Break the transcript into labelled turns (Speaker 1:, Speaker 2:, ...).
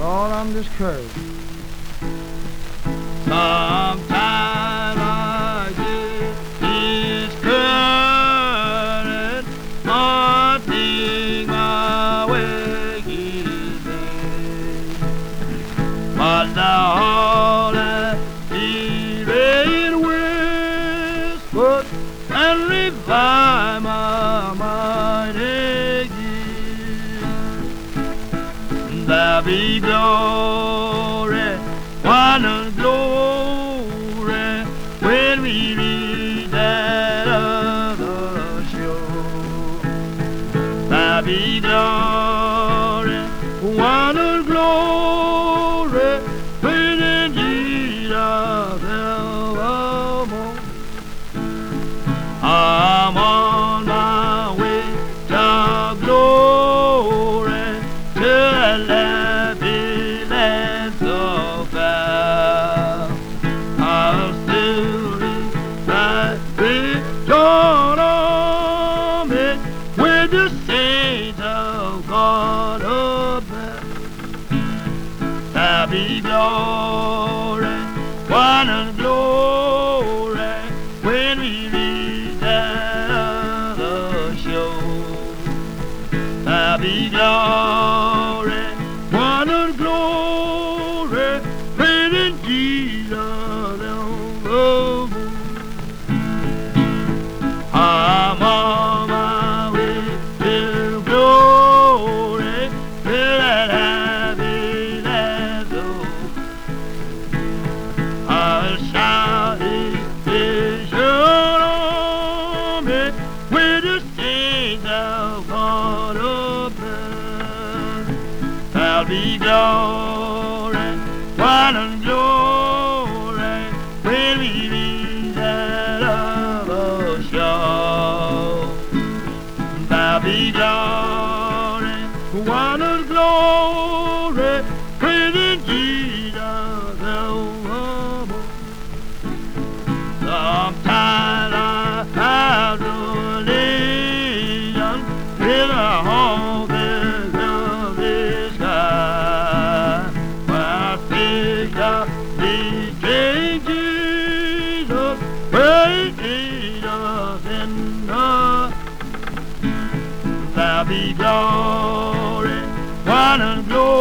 Speaker 1: Lord, I'm discouraged.
Speaker 2: Sometimes I get discouraged, nothing my way is in. But the Holy Spirit whispered and revive my mind again. There be glory, wonder, glory, when we reach that other shore. There be glory, wonder, glory, when in Jesus evermore. I'm on my way to glory, to that happy land so far. I'll still be right return on me with the saints of God up there. There'll be glory, wonder, glory, when we reach that other shore. There'll be glory, wonder, glory, when in Jesus evermore. I'm on my way to glory, to that happy land so I'll shout His vision on me with the saints of God up there. There'll be glory, wine and glory, when we reach that other shore. There'll be glory, wine and glory, when in Jesus evermore. Sometimes I have to religion with a hope is of the sky. When I think of these King Jesus, great Jesus in the, there'll be glory, wine and glory.